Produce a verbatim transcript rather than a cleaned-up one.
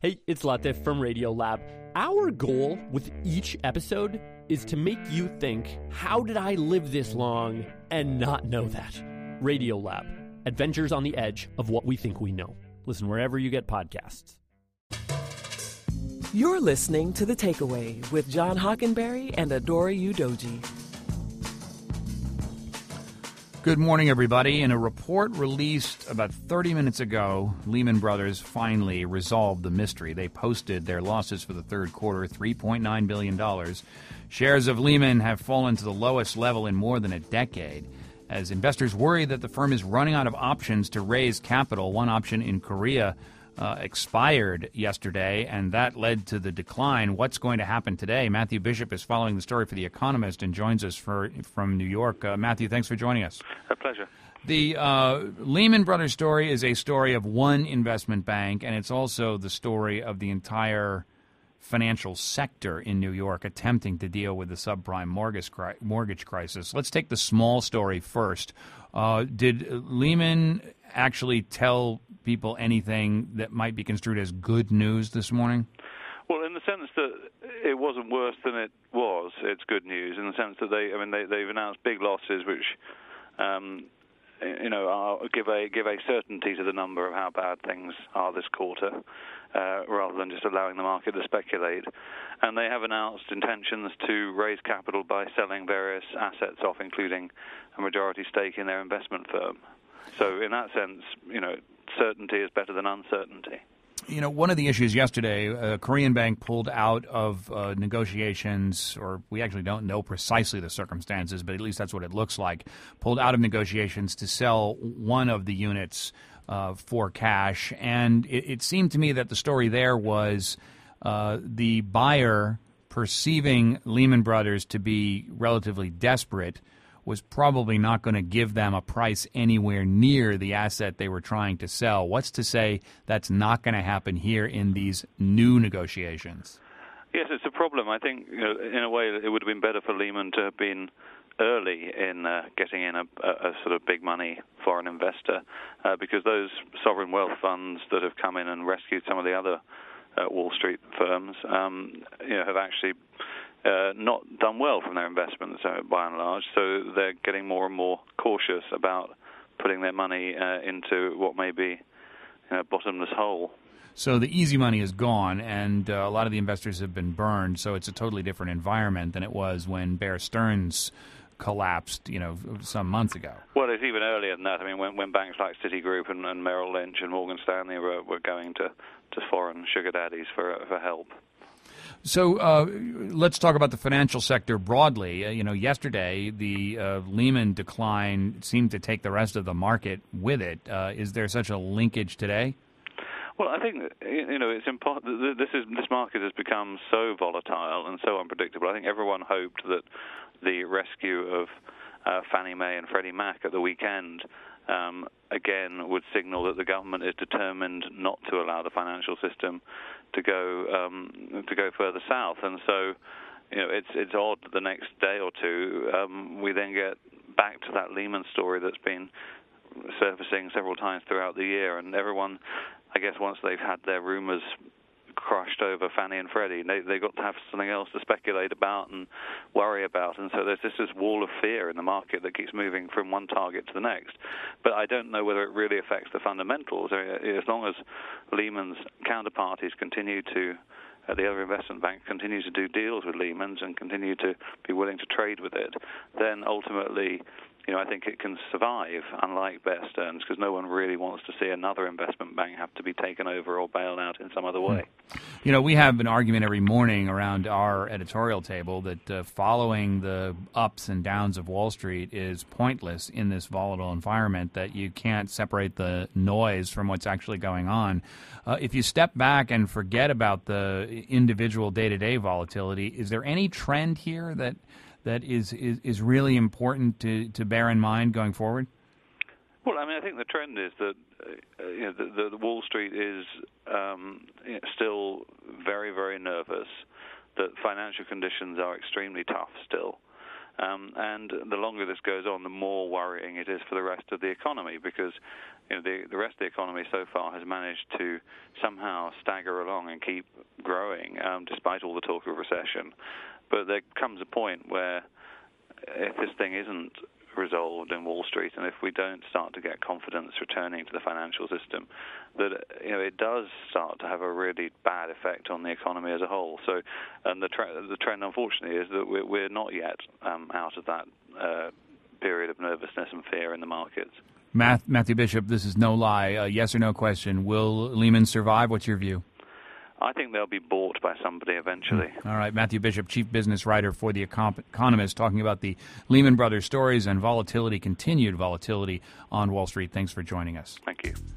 Hey, it's Latif from Radiolab. Our goal with each episode is to make you think, how did I live this long and not know that? Radiolab, adventures on the edge of what we think we know. Listen wherever you get podcasts. You're listening to The Takeaway with John Hockenberry and Adora Udoji. Good morning, everybody. In a report released about thirty minutes ago, Lehman Brothers finally resolved the mystery. They posted their losses for the third quarter, three point nine billion dollars. Shares of Lehman have fallen to the lowest level in more than a decade, as investors worry that the firm is running out of options to raise capital. One option in Korea uh, expired yesterday, and that led to the decline. What's going to happen today? Matthew Bishop is following the story for The Economist and joins us for, from New York. Uh, Matthew, thanks for joining us. A pleasure. The uh, Lehman Brothers story is a story of one investment bank, and it's also the story of the entire financial sector in New York attempting to deal with the subprime mortgage cri- mortgage crisis. Let's take the small story first. Uh, did Lehman actually tell people anything that might be construed as good news this morning? Well, in the sense that it wasn't worse than it was, it's good news. In the sense that they, I mean, they, they've announced big losses, which, um, you know, are, give a give a certainty to the number of how bad things are this quarter, uh, rather than just allowing the market to speculate. And they have announced intentions to raise capital by selling various assets off, including a majority stake in their investment firm. So, in that sense, you know, certainty is better than uncertainty. You know, one of the issues yesterday, a Korean bank pulled out of uh, negotiations, or we actually don't know precisely the circumstances, but at least that's what it looks like, pulled out of negotiations to sell one of the units uh, for cash. And it, it seemed to me that the story there was uh, the buyer, perceiving Lehman Brothers to be relatively desperate, was probably not going to give them a price anywhere near the asset they were trying to sell. What's to say that's not going to happen here in these new negotiations? Yes, it's a problem. I think, you know, in a way, it would have been better for Lehman to have been early in uh, getting in a, a, a sort of big money foreign investor, uh, because those sovereign wealth funds that have come in and rescued some of the other uh, Wall Street firms, um, you know, have actually Uh, not done well from their investments, uh, by and large, so they're getting more and more cautious about putting their money uh, into what may be, you know, a bottomless hole. So the easy money is gone, and uh, a lot of the investors have been burned, so it's a totally different environment than it was when Bear Stearns collapsed, you know, some months ago. Well, it's even earlier than that. I mean, when, when banks like Citigroup and, and Merrill Lynch and Morgan Stanley were, were going to, to foreign sugar daddies for, for help. So uh, let's talk about the financial sector broadly. Uh, you know, yesterday the uh, Lehman decline seemed to take the rest of the market with it. Uh, is there such a linkage today? Well, I think, you know, it's important. This is this market has become so volatile and so unpredictable. I think everyone hoped that the rescue of uh, Fannie Mae and Freddie Mac at the weekend um, again would signal that the government is determined not to allow the financial system to go um, to go further south. And so, you know, it's it's odd that the next day or two um, we then get back to that Lehman story that's been surfacing several times throughout the year, and everyone, I guess, once they've had their rumors crushed over Fannie and Freddie, they they got to have something else to speculate about and worry about, and so there's just this wall of fear in the market that keeps moving from one target to the next. But I don't know whether it really affects the fundamentals. As long as Lehman's counterparties continue to, uh, the other investment bank continue to do deals with Lehman's and continue to be willing to trade with it, then ultimately, you know, I think it can survive, unlike Bear Stearns, because no one really wants to see another investment bank have to be taken over or bailed out in some other way. You know, we have an argument every morning around our editorial table that uh, following the ups and downs of Wall Street is pointless in this volatile environment, that you can't separate the noise from what's actually going on. Uh, if you step back and forget about the individual day-to-day volatility, is there any trend here that that is, is, is really important to, to bear in mind going forward? Well, I mean, I think the trend is that uh, you know, the, the Wall Street is um, you know, still very, very nervous, that financial conditions are extremely tough still, Um, and the longer this goes on, the more worrying it is for the rest of the economy, because you know, the, the rest of the economy so far has managed to somehow stagger along and keep growing, um, despite all the talk of recession. But there comes a point where if this thing isn't resolved in Wall Street, and if we don't start to get confidence returning to the financial system, that you know it does start to have a really bad effect on the economy as a whole. So, and the, tre- the trend, unfortunately, is that we're, we're not yet um, out of that uh, period of nervousness and fear in the markets. Matthew Bishop, this is no lie. Uh, yes or no question. Will Lehman survive? What's your view? I think they'll be bought by somebody eventually. All right. Matthew Bishop, chief business writer for The Economist, talking about the Lehman Brothers stories and volatility, continued volatility on Wall Street. Thanks for joining us. Thank you.